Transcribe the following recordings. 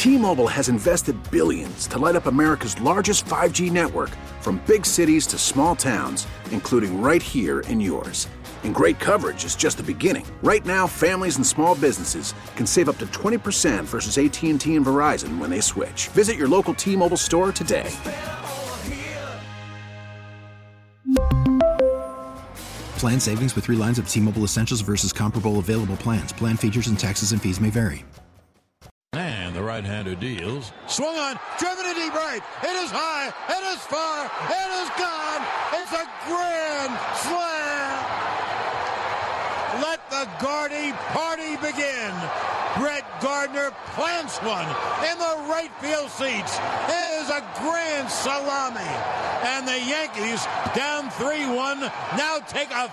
T-Mobile has invested billions to light up America's largest 5G network, from big cities to small towns, including right here in yours. And great coverage is just the beginning. Right now, families and small businesses can save up to 20% versus AT&T and Verizon when they switch. Visit your local T-Mobile store today. Plan savings with 3 lines of T-Mobile Essentials versus comparable available plans. Plan features and taxes and fees may vary. And the right-hander deals. Swung on, driven to deep right. It is high, it is far, it is gone. It's a grand slam. Let the Gardy party begin. Brett Gardner plants one in the right field seats. It is a grand salami. And the Yankees, down 3-1, now take a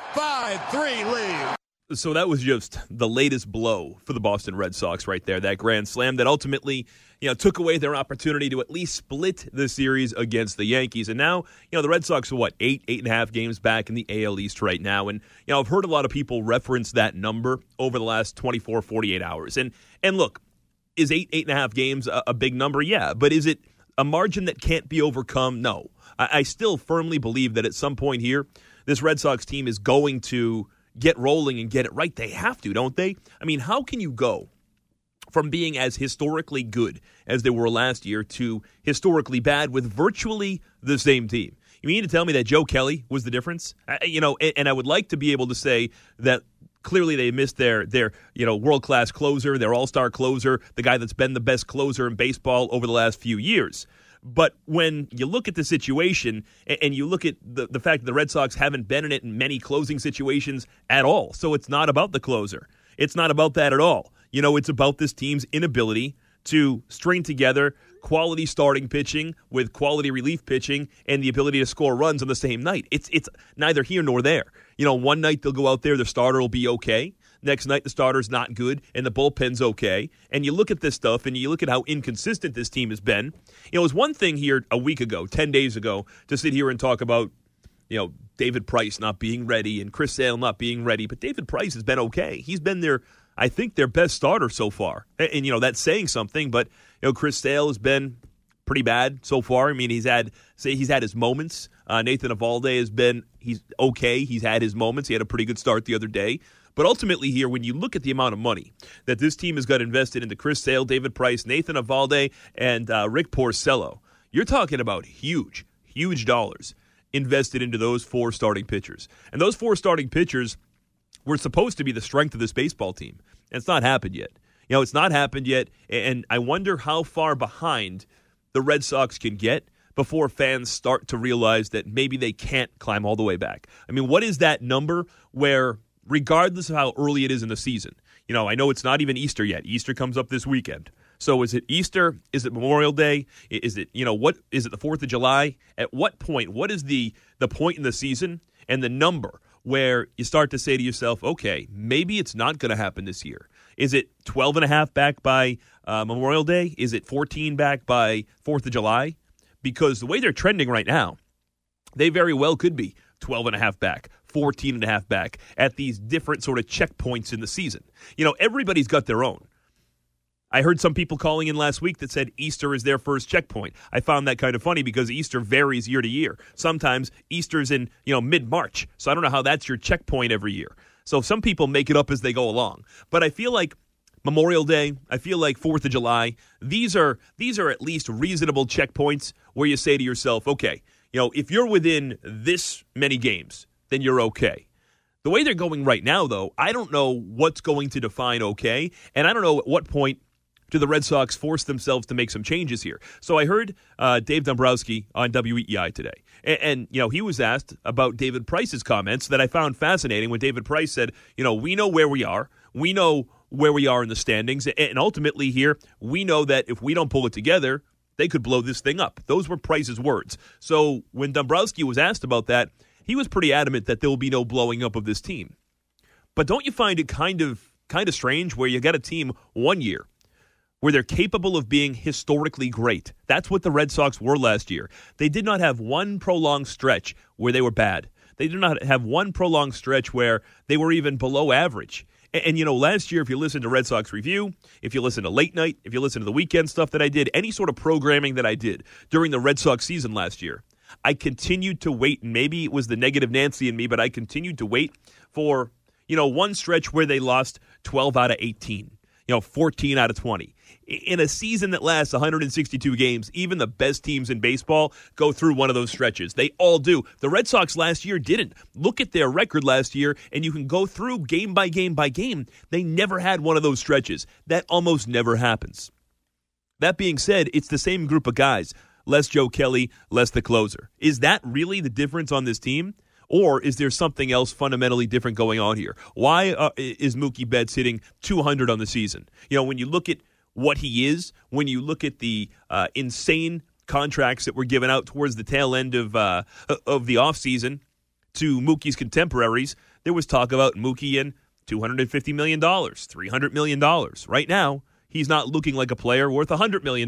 5-3 lead. So that was just the latest blow for the Boston Red Sox right there, that grand slam that ultimately, took away their opportunity to at least split the series against the Yankees. And now, the Red Sox are, 8.5 games back in the AL East right now. And, I've heard a lot of people reference that number over the last 24, 48 hours. And look, is 8.5 games a big number? Yeah. But is it a margin that can't be overcome? No. I still firmly believe that at some point here, this Red Sox team is going to get rolling and get it right. They have to, don't they? I mean, how can you go from being as historically good as they were last year to historically bad with virtually the same team? You mean to tell me that Joe Kelly was the difference? And I would like to be able to say that clearly they missed their world-class closer, their all-star closer, the guy that's been the best closer in baseball over the last few years. But when you look at the situation and you look at the fact that the Red Sox haven't been in it in many closing situations at all, so it's not about the closer. It's not about that at all. It's about this team's inability to string together quality starting pitching with quality relief pitching and the ability to score runs on the same night. It's neither here nor there. One night they'll go out there, the starter will be okay. Next night, the starter's not good, and the bullpen's okay. And you look at this stuff, and you look at how inconsistent this team has been. It was one thing here a week ago, 10 days ago, to sit here and talk about, David Price not being ready and Chris Sale not being ready. But David Price has been okay. He's been their best starter so far. And that's saying something. But, Chris Sale has been pretty bad so far. I mean, he's had his moments. Nathan Eovaldi he's okay. He's had his moments. He had a pretty good start the other day. But ultimately here, when you look at the amount of money that this team has got invested into Chris Sale, David Price, Nathan Eovaldi, and Rick Porcello, you're talking about huge, huge dollars invested into those 4 starting pitchers. And those 4 starting pitchers were supposed to be the strength of this baseball team. And it's not happened yet. It's not happened yet, and I wonder how far behind the Red Sox can get before fans start to realize that maybe they can't climb all the way back. I mean, what is that number where, regardless of how early it is in the season, I know it's not even Easter yet. Easter comes up this weekend. So is it Easter? Is it Memorial Day? Is it, what is it, the 4th of July? At what point, what is the point in the season and the number where you start to say to yourself, okay, maybe it's not going to happen this year? Is it 12.5 back by Memorial Day? Is it 14 back by 4th of July? Because the way they're trending right now, they very well could be 12.5 back, 14.5 back at these different sort of checkpoints in the season. Everybody's got their own. I heard some people calling in last week that said Easter is their first checkpoint. I found that kind of funny because Easter varies year to year. Sometimes Easter's in, mid-March. So I don't know how that's your checkpoint every year. So some people make it up as they go along. But I feel like Memorial Day, I feel like 4th of July, these are at least reasonable checkpoints where you say to yourself, okay, if you're within this many games, then you're okay. The way they're going right now, though, I don't know what's going to define okay, and I don't know at what point do the Red Sox force themselves to make some changes here. So I heard Dave Dombrowski on WEEI today, and he was asked about David Price's comments that I found fascinating when David Price said, we know where we are. We know where we are in the standings, and ultimately here, we know that if we don't pull it together, they could blow this thing up. Those were Price's words. So when Dombrowski was asked about that, he was pretty adamant that there will be no blowing up of this team. But don't you find it kind of strange where you got a team 1 year where they're capable of being historically great? That's what the Red Sox were last year. They did not have one prolonged stretch where they were bad. They did not have one prolonged stretch where they were even below average. And last year, if you listen to Red Sox Review, if you listen to Late Night, if you listen to the weekend stuff that I did, any sort of programming that I did during the Red Sox season last year, I continued to wait, and maybe it was the negative Nancy in me, but I continued to wait for, one stretch where they lost 12 out of 18, 14 out of 20. In a season that lasts 162 games, even the best teams in baseball go through one of those stretches. They all do. The Red Sox last year didn't. Look at their record last year, and you can go through game by game by game. They never had one of those stretches. That almost never happens. That being said, it's the same group of guys. Less Joe Kelly, less the closer. Is that really the difference on this team? Or is there something else fundamentally different going on here? Why is Mookie Betts hitting 200 on the season? When you look at what he is, when you look at the insane contracts that were given out towards the tail end of the offseason to Mookie's contemporaries, there was talk about Mookie and $250 million, $300 million. Right now, he's not looking like a player worth $100 million.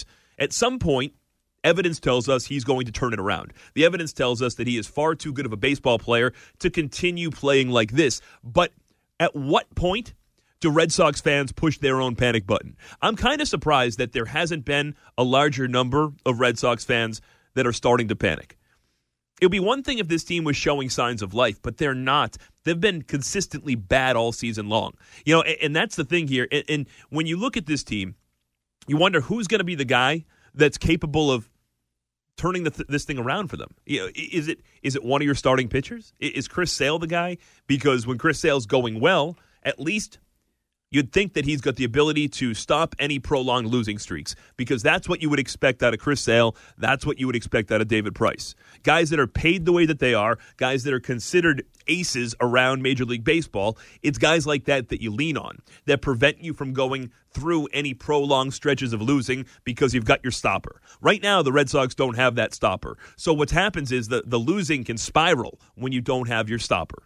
At some point, evidence tells us he's going to turn it around. The evidence tells us that he is far too good of a baseball player to continue playing like this. But at what point do Red Sox fans push their own panic button? I'm kind of surprised that there hasn't been a larger number of Red Sox fans that are starting to panic. It would be one thing if this team was showing signs of life, but they're not. They've been consistently bad all season long. And that's the thing here. And when you look at this team, you wonder who's going to be the guy that's capable of turning this thing around for them. Is it one of your starting pitchers? Is Chris Sale the guy? Because when Chris Sale's going well, at least you'd think that he's got the ability to stop any prolonged losing streaks, because that's what you would expect out of Chris Sale. That's what you would expect out of David Price. Guys that are paid the way that they are, guys that are considered aces around Major League Baseball, it's guys like that you lean on, that prevent you from going through any prolonged stretches of losing because you've got your stopper. Right now, the Red Sox don't have that stopper. So what happens is the losing can spiral when you don't have your stopper.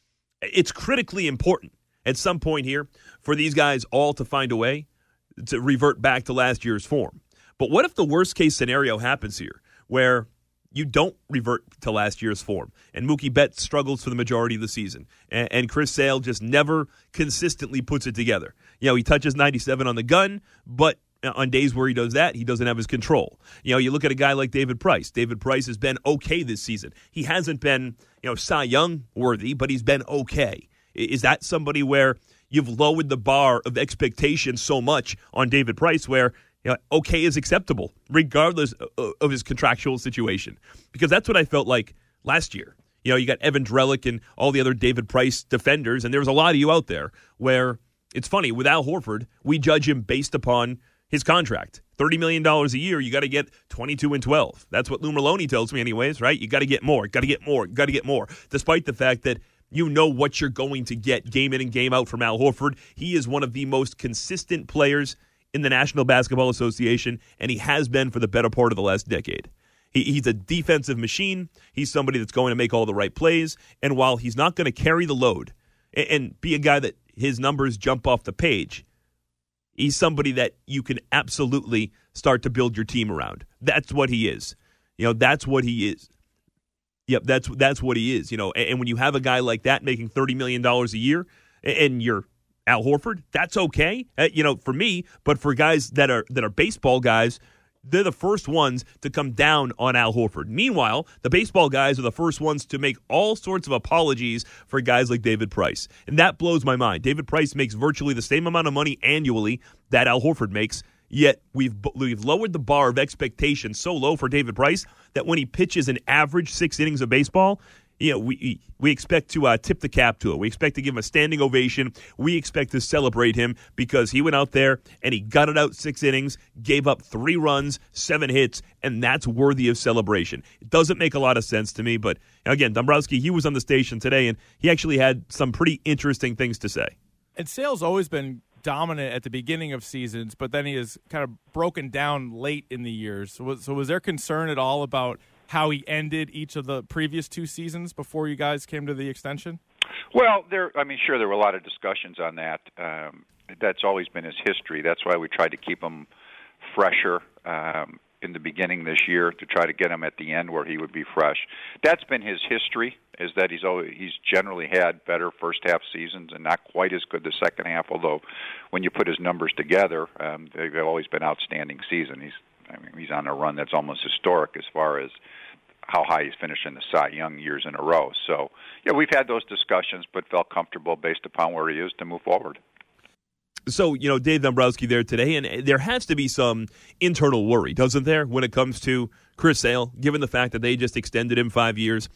It's critically important at some point here for these guys all to find a way to revert back to last year's form. But what if the worst case scenario happens here, where you don't revert to last year's form and Mookie Betts struggles for the majority of the season and Chris Sale just never consistently puts it together? He touches 97 on the gun, but on days where he does that, he doesn't have his control. You look at a guy like David Price. David Price has been okay this season. He hasn't been, Cy Young worthy, but he's been okay. Is that somebody where you've lowered the bar of expectation so much on David Price where okay is acceptable regardless of his contractual situation? Because that's what I felt like last year. You got Evan Drellick and all the other David Price defenders, and there was a lot of you out there where it's funny, with Al Horford, we judge him based upon his contract. $30 million a year, you got to get 22 and 12. That's what Lou Merloni tells me anyways, right? You got to get more, got to get more, got to get more, despite the fact that you know what you're going to get game in and game out from Al Horford. He is one of the most consistent players in the National Basketball Association, and he has been for the better part of the last decade. He's a defensive machine. He's somebody that's going to make all the right plays. And while he's not going to carry the load and be a guy that his numbers jump off the page, he's somebody that you can absolutely start to build your team around. That's what he is. That's what he is. Yep, that's what he is. And when you have a guy like that making $30 million a year and you're Al Horford, that's okay, for me. But for guys that are baseball guys, they're the first ones to come down on Al Horford. Meanwhile, the baseball guys are the first ones to make all sorts of apologies for guys like David Price. And that blows my mind. David Price makes virtually the same amount of money annually that Al Horford makes, yet we've lowered the bar of expectation so low for David Price that when he pitches an average 6 innings of baseball, we expect to tip the cap to it. We expect to give him a standing ovation. We expect to celebrate him because he went out there and he gutted out 6 innings, gave up 3 runs, 7 hits, and that's worthy of celebration. It doesn't make a lot of sense to me, but again, Dombrowski, he was on the station today, and he actually had some pretty interesting things to say. And Sale's always been dominant at the beginning of seasons, but then he has kind of broken down late in the years. So was there concern at all about how he ended each of the previous 2 seasons before you guys came to the extension? Well, sure, there were a lot of discussions on that. That's always been his history. That's why we tried to keep him fresher. in the beginning this year to try to get him at the end where he would be fresh. That's been his history, is that he's generally had better first half seasons and not quite as good the second half, although when you put his numbers together, they've always been outstanding season. He's on a run that's almost historic as far as how high he's finished in the Cy Young years in a row. So, yeah, we've had those discussions, but felt comfortable based upon where he is to move forward. So, Dave Dombrowski there today, and there has to be some internal worry, doesn't there, when it comes to Chris Sale, given the fact that they just extended him 5 years,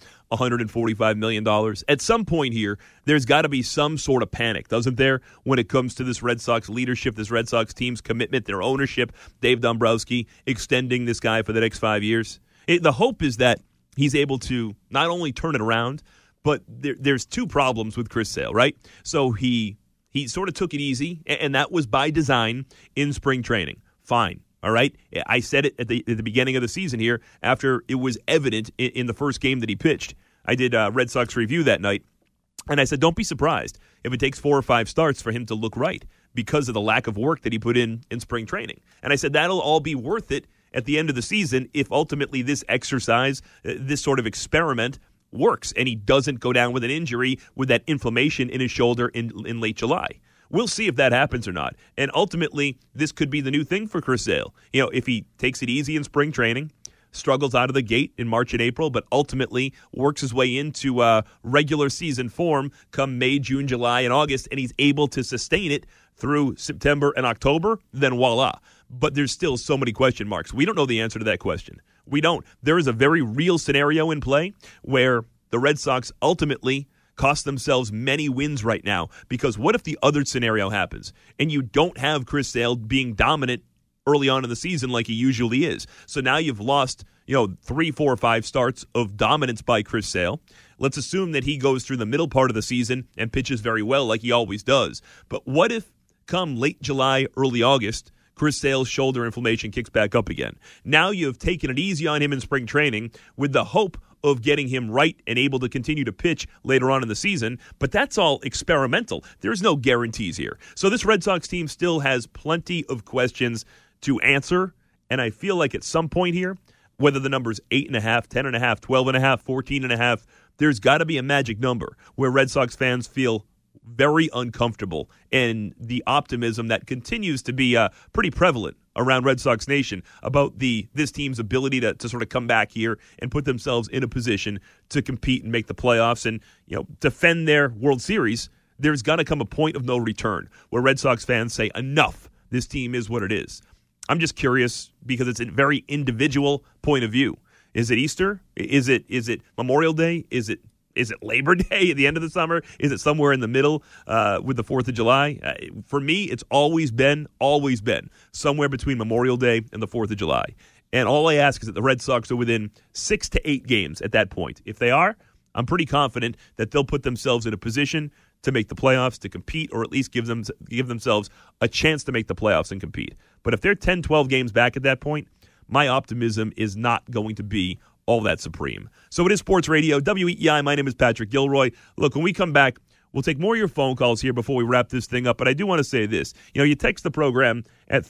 $145 million. At some point here, there's got to be some sort of panic, doesn't there, when it comes to this Red Sox leadership, this Red Sox team's commitment, their ownership, Dave Dombrowski extending this guy for the next 5 years. The hope is that he's able to not only turn it around, but there's two problems with Chris Sale, right? So he sort of took it easy, and that was by design in spring training. Fine, all right? I said it at the beginning of the season here after it was evident in the first game that he pitched. I did a Red Sox review that night, and I said, don't be surprised if it takes 4 or 5 starts for him to look right because of the lack of work that he put in spring training. And I said that'll all be worth it at the end of the season if ultimately this exercise, this sort of experiment, works and he doesn't go down with an injury with that inflammation in his shoulder in late July. We'll see if that happens or not. And ultimately, this could be the new thing for Chris Sale. If he takes it easy in spring training, struggles out of the gate in March and April, but ultimately works his way into regular season form come May, June, July, and August, and he's able to sustain it through September and October, then voila. But there's still so many question marks. We don't know the answer to that question. We don't. There is a very real scenario in play where the Red Sox ultimately cost themselves many wins right now, because what if the other scenario happens and you don't have Chris Sale being dominant early on in the season like he usually is? So now you've lost 3, 4, 5 starts of dominance by Chris Sale. Let's assume that he goes through the middle part of the season and pitches very well like he always does. But what if come late July, early August, Chris Sale's shoulder inflammation kicks back up again? Now you've taken it easy on him in spring training with the hope of getting him right and able to continue to pitch later on in the season, but that's all experimental. There's no guarantees here. So this Red Sox team still has plenty of questions to answer, and I feel like at some point here, whether the number's 8.5, 10.5, 12.5, 14.5, there's got to be a magic number where Red Sox fans feel very uncomfortable, and the optimism that continues to be pretty prevalent around Red Sox Nation about this team's ability to sort of come back here and put themselves in a position to compete and make the playoffs and defend their World Series. There's got to come a point of no return where Red Sox fans say, enough, this team is what it is. I'm just curious because it's a very individual point of view. Is it Easter? Is it Memorial Day? Is it Labor Day at the end of the summer? Is it somewhere in the middle with the 4th of July? For me, it's always been somewhere between Memorial Day and the 4th of July. And all I ask is that the Red Sox are within 6 to 8 games at that point. If they are, I'm pretty confident that they'll put themselves in a position to make the playoffs, to compete, or at least give themselves a chance to make the playoffs and compete. But if they're 10, 12 games back at that point, my optimism is not going to be all that supreme. So it is Sports Radio, WEEI. My name is Patrick Gilroy. Look, when we come back, we'll take more of your phone calls here before we wrap this thing up. But I do want to say this. You text the program at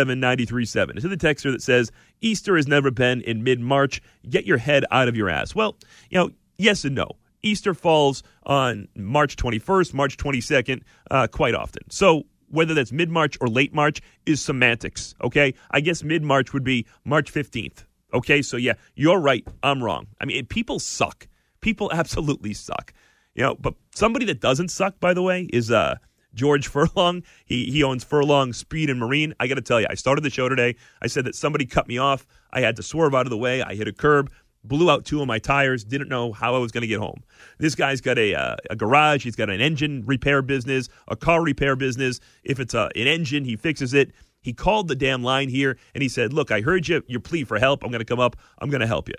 37937. It's the texter that says, Easter has never been in mid-March. Get your head out of your ass. Well, yes and no. Easter falls on March 21st, March 22nd, quite often. So whether that's mid-March or late March is semantics, okay? I guess mid-March would be March 15th. Okay, so yeah, you're right. I'm wrong. I mean, people suck. People absolutely suck. But somebody that doesn't suck, by the way, is George Furlong. He owns Furlong Speed and Marine. I got to tell you, I started the show today. I said that somebody cut me off. I had to swerve out of the way. I hit a curb, blew out 2 of my tires, didn't know how I was going to get home. This guy's got a garage. He's got an engine repair business, a car repair business. If it's an engine, he fixes it. He called the damn line here, and he said, look, I heard your plea for help. I'm going to come up. I'm going to help you.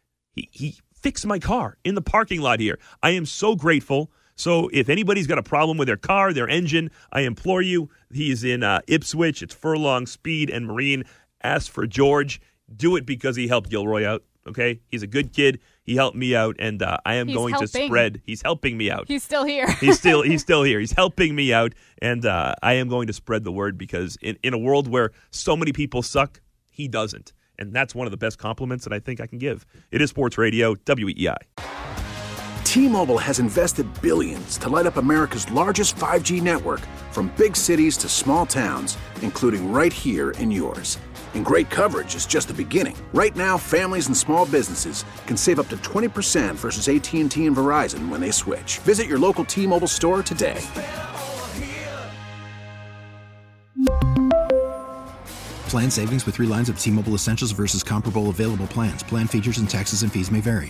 He fixed my car in the parking lot here. I am so grateful. So if anybody's got a problem with their car, their engine, I implore you, he's in Ipswich. It's Furlong Speed and Marine. Ask for George. Do it because he helped Gilroy out. Okay, he's a good kid. He helped me out, and I am going to spread. He's helping me out. He's still here. He's still here. He's helping me out, and I am going to spread the word because in a world where so many people suck, he doesn't. And that's one of the best compliments that I think I can give. It is Sports Radio, WEEI. T-Mobile has invested billions to light up America's largest 5G network, from big cities to small towns, including right here in yours. And great coverage is just the beginning. Right now, families and small businesses can save up to 20% versus AT&T and Verizon when they switch. Visit your local T-Mobile store today. Plan savings with 3 lines of T-Mobile Essentials versus comparable available plans. Plan features and taxes and fees may vary.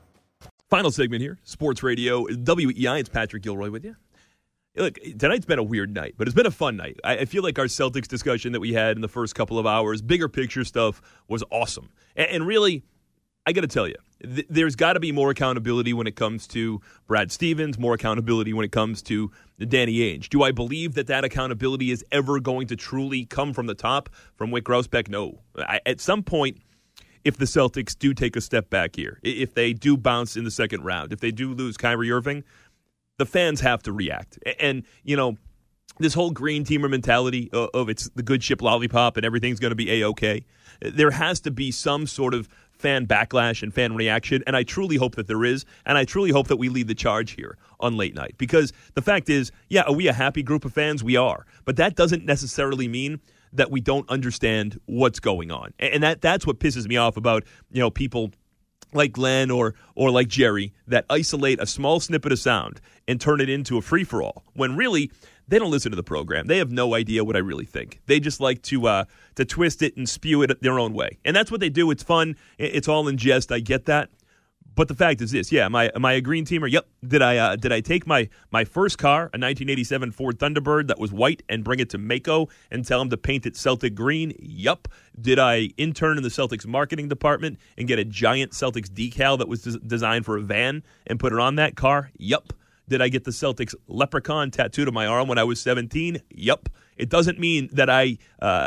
Final segment here, Sports Radio, WEEI. It's Patrick Gilroy with you. Look, tonight's been a weird night, but it's been a fun night. I feel like our Celtics discussion that we had in the first couple of hours, bigger picture stuff, was awesome. And really, I got to tell you, there's got to be more accountability when it comes to Brad Stevens, more accountability when it comes to Danny Ainge. Do I believe that accountability is ever going to truly come from the top, from Wyc Grousbeck? No. At some point, if the Celtics do take a step back here, if they do bounce in the second round, if they do lose Kyrie Irving, the fans have to react. And, you know, this whole green teamer mentality of it's the good ship lollipop and everything's going to be A-OK, there has to be some sort of fan backlash and fan reaction, and I truly hope that there is, and I truly hope that we lead the charge here on Late Night. Because the fact is, yeah, are we a happy group of fans? We are. But that doesn't necessarily mean that we don't understand what's going on. And that's what pisses me off about, you know, people like Glenn or like Jerry that isolate a small snippet of sound and turn it into a free-for-all, when really they don't listen to the program. They have no idea what I really think. They just like to twist it and spew it their own way. And that's what they do. It's fun. It's all in jest. I get that. But the fact is this, yeah, am I a green teamer? Yep. Did I take my first car, a 1987 Ford Thunderbird that was white, and bring it to Mako and tell them to paint it Celtic green? Yup. Did I intern in the Celtics marketing department and get a giant Celtics decal that was designed for a van and put it on that car? Yup. Did I get the Celtics leprechaun tattooed on my arm when I was 17? Yup. It doesn't mean that I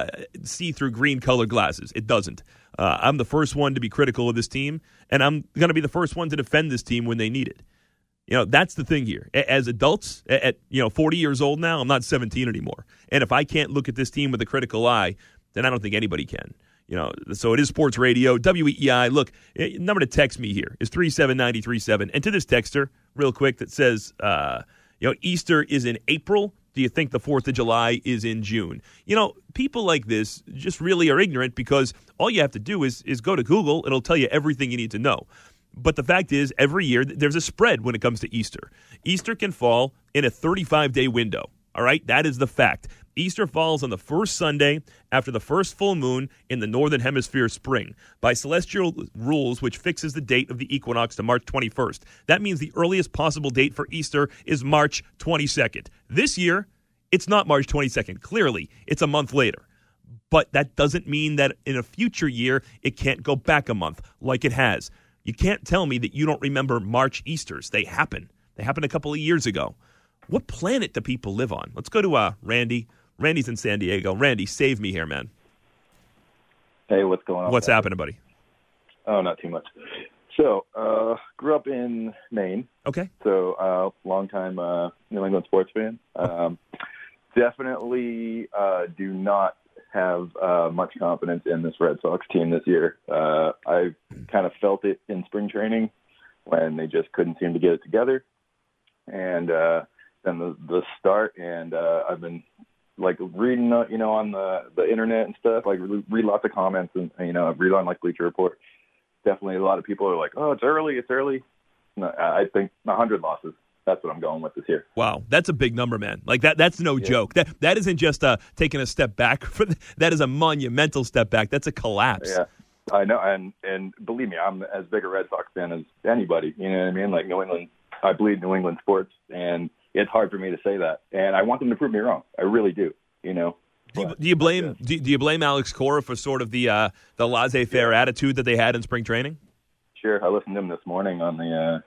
see through green colored glasses. It doesn't. I'm the first one to be critical of this team, and I'm going to be the first one to defend this team when they need it. You know, that's the thing here. As adults, at 40 years old now, I'm not 17 anymore. And if I can't look at this team with a critical eye, then I don't think anybody can. You know, so it is Sports Radio, WEEI. Look, number to text me here is 37937. And to this texter, real quick, that says, Easter is in April. Do you think the 4th of July is in June? You know, people like this just really are ignorant, because all you have to do is go to Google. It'll tell you everything you need to know. But the fact is, every year there's a spread when it comes to Easter. Easter can fall in a 35-day window. All right? That is the fact. Easter falls on the first Sunday after the first full moon in the Northern Hemisphere spring by celestial rules, which fixes the date of the equinox to March 21st. That means the earliest possible date for Easter is March 22nd. This year, it's not March 22nd. Clearly, it's a month later. But that doesn't mean that in a future year, it can't go back a month like it has. You can't tell me that you don't remember March Easters. They happen. They happened a couple of years ago. What planet do people live on? Let's go to Randy. Randy's in San Diego. Randy, save me here, man. Hey, what's going on? What's happening, buddy? Oh, not too much. So, grew up in Maine. Okay. So, long-time New England sports fan. Definitely do not have much confidence in this Red Sox team this year. I kind of felt it in spring training when they just couldn't seem to get it together. And then the start, and I've been reading, on the internet and stuff, read lots of comments, and, I've read on Bleacher Report. Definitely a lot of people are like, oh, it's early. No, I think 100 losses. That's what I'm going with this year. Wow, that's a big number, man. That's no joke. That isn't just taking a step back. That is a monumental step back. That's a collapse. Yeah, I know, and believe me, I'm as big a Red Sox fan as anybody. You know what I mean? New England, I bleed New England sports, and it's hard for me to say that. And I want them to prove me wrong. I really do. Do you blame Alex Cora for sort of the laissez-faire attitude that they had in spring training? Sure, I listened to him this morning on the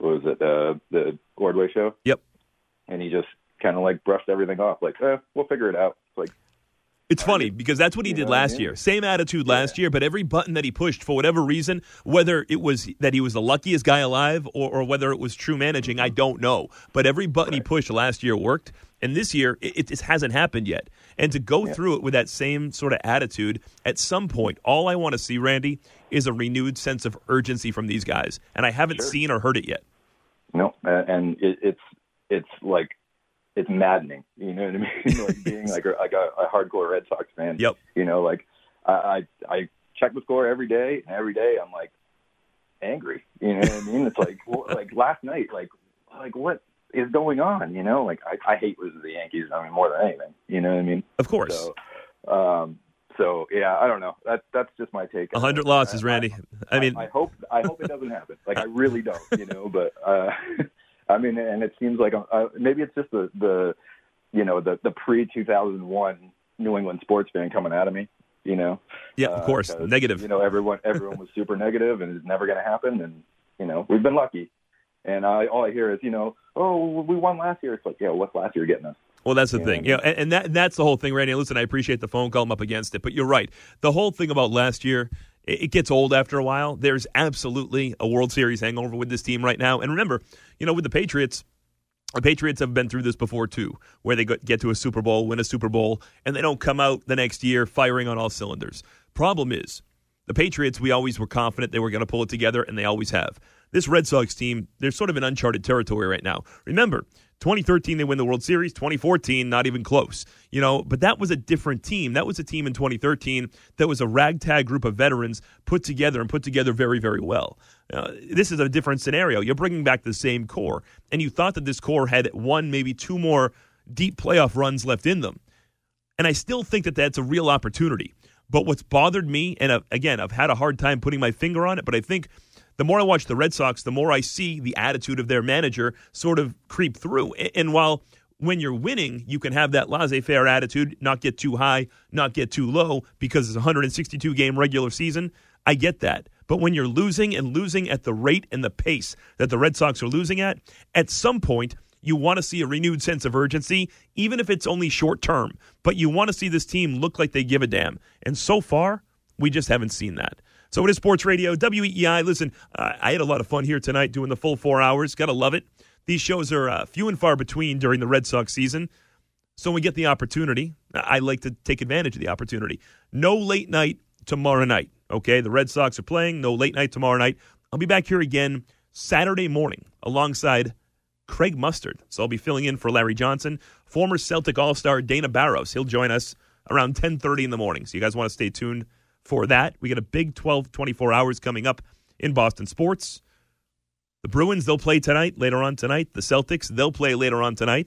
the Ordway show. Yep. And he just kind of brushed everything off, we'll figure it out. It's funny because that's what he did last year. Same attitude last year, but every button that he pushed for whatever reason, whether it was that he was the luckiest guy alive or whether it was true managing, I don't know. But every button he pushed last year worked, and this year it just hasn't happened yet. And to go through it with that same sort of attitude, at some point, all I want to see, Randy, is a renewed sense of urgency from these guys. And I haven't seen or heard it yet. No, and it's like, it's maddening. You know what I mean? Like being like a hardcore Red Sox fan. Yep. You know, like I check the score every day, and every day I'm like angry. You know what I mean? It's like like last night, like what is going on? You know, like I hate losing the Yankees. I mean, more than anything. You know what I mean? Of course. So yeah, I don't know. That's just my take. 100 losses, Randy. I mean, I hope it doesn't happen. Like I really don't. You know, but I mean, and it seems like maybe it's just the pre-2001 New England sports fan coming out of me. You know. Yeah, of course. Negative. You know, everyone was super negative, and it's never going to happen. And you know, we've been lucky. And all I hear is, you know, oh, we won last year. It's like, yeah, what's last year getting us? Well, that's the thing. Yeah, and that's the whole thing, Randy. Listen, I appreciate the phone call. I'm up against it. But you're right. The whole thing about last year, it gets old after a while. There's absolutely a World Series hangover with this team right now. And remember, you know, with the Patriots have been through this before, too, where they get to a Super Bowl, win a Super Bowl, and they don't come out the next year firing on all cylinders. Problem is, the Patriots, we always were confident they were going to pull it together, and they always have. This Red Sox team, they're sort of in uncharted territory right now. Remember, 2013, they win the World Series. 2014, not even close. You know, but that was a different team. That was a team in 2013 that was a ragtag group of veterans put together very, very well. This is a different scenario. You're bringing back the same core, and you thought that this core had one, maybe two more deep playoff runs left in them. And I still think that that's a real opportunity. But what's bothered me, and again, I've had a hard time putting my finger on it, but I think the more I watch the Red Sox, the more I see the attitude of their manager sort of creep through. And while when you're winning, you can have that laissez-faire attitude, not get too high, not get too low, because it's a 162-game regular season, I get that. But when you're losing and losing at the rate and the pace that the Red Sox are losing at some point, you want to see a renewed sense of urgency, even if it's only short term. But you want to see this team look like they give a damn. And so far, we just haven't seen that. So it is Sports Radio, WEEI. Listen, I had a lot of fun here tonight doing the full 4 hours. Got to love it. These shows are few and far between during the Red Sox season. So when we get the opportunity, I like to take advantage of the opportunity. No late night tomorrow night, okay? The Red Sox are playing. No late night tomorrow night. I'll be back here again Saturday morning alongside Craig Mustard. So I'll be filling in for Larry Johnson. Former Celtic All-Star Dana Barros. He'll join us around 10:30 in the morning. So you guys want to stay tuned for that. We got a big 24 hours coming up in Boston sports. The Bruins, they'll play tonight, later on tonight. The Celtics, they'll play later on tonight.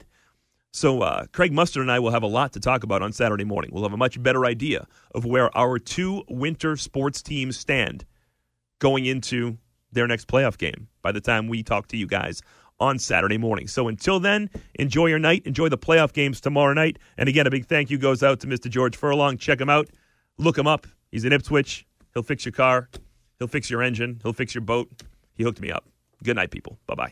So Craig Mustard and I will have a lot to talk about on Saturday morning. We'll have a much better idea of where our two winter sports teams stand going into their next playoff game by the time we talk to you guys on Saturday morning. So until then, enjoy your night. Enjoy the playoff games tomorrow night. And again, a big thank you goes out to Mr. George Furlong. Check him out. Look him up. He's in Ipswich. He'll fix your car. He'll fix your engine. He'll fix your boat. He hooked me up. Good night, people. Bye-bye.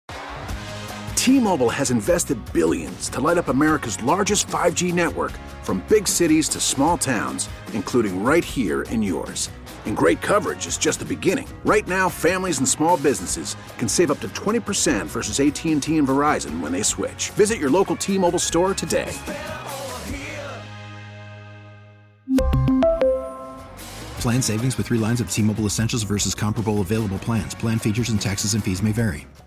T-Mobile has invested billions to light up America's largest 5G network, from big cities to small towns, including right here in yours. And great coverage is just the beginning. Right now, families and small businesses can save up to 20% versus AT&T and Verizon when they switch. Visit your local T-Mobile store today. Plan savings with 3 lines of T-Mobile Essentials versus comparable available plans. Plan features and taxes and fees may vary.